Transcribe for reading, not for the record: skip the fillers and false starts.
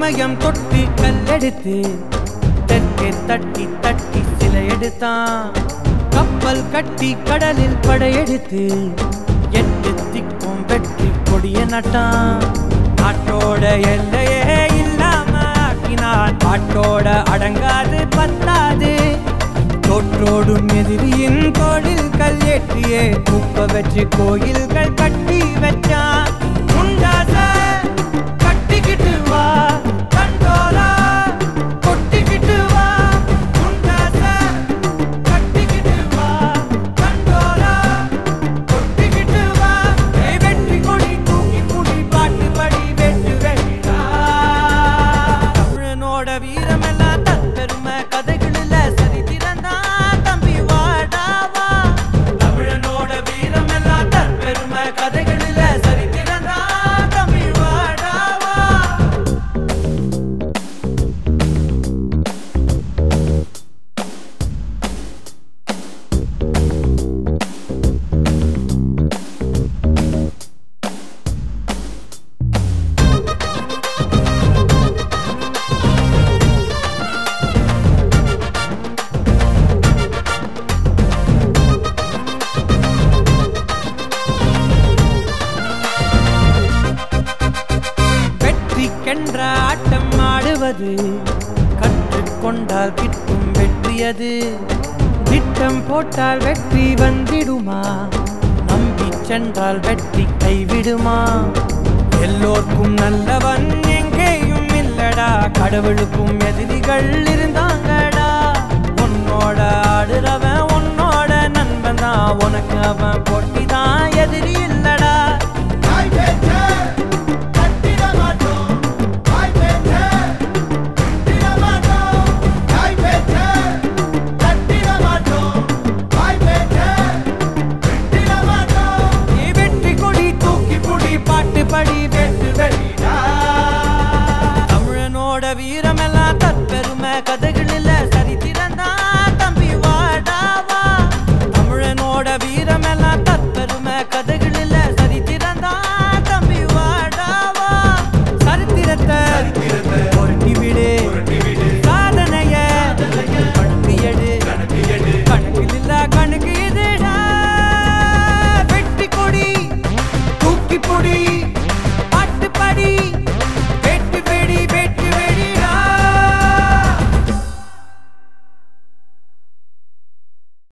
இமயம் தொட்டி கல்லெடுத்து தெற்கே தட்டி தட்டி சிலை எடுத்தான். கப்பல் கட்டி கடலில் படையெடுத்து 8 திக்கும் வெற்றி கொடிய நட்டான். நாட்டோட எல்லையே இல்லாம ஆக்கினான். பாட்டோட அடங்காது பத்தாது. தோற்றோடும் எதிரியின் தோளில் கல் ஏற்றியே தூக்க வச்சு கோயில்கள் கட்டி வச்சான். முண்டாச கட்டிக்கிட்டு வா கண்டோலா கொட்டிக்கிட்டு வா. முண்டாச கட்டிக்கிட்டு வா கண்டோலா கொட்டிக்கிட்டு வா. வெற்றி கொடி தூக்கி குடி பாட்டு படி வெட்டு வெடிடா. தமிழனோட வீரமெல்லாம் தற்பெருமை கதைகளில் சரித்திரந்தான் தம்பி வாடாவா. தமிழனோட வீரமெல்லாம் தற்பெருமை கதைகளில் சரித்திரந்தான் தம்பி வாடாவா. வெற்றிக்கென்ற ஆட்டம் ஆடுவது கற்றுக்கொண்டால் கிட்டும் வெற்றியது. திட்டம் போட்டால் வெற்றி வந்திடுமா? நம்பி சென்றால் வெற்றி கைவிடுமா? எல்லோருக்கும் நல்லவன் எங்கேயும் இல்லடா. கடவுளுக்கும் எதிரிகள் இருந்தாங்கடா. உன்னோட ஆடுறவன் உன்னோட நண்பன் தான். உனக்கு அவன் போட்டி தான் எதிரி இல்லடா. படி வெட்டு வெடிடா. தமிழனோட வீரமெல்லாம் தற்பெருமை கதைகள்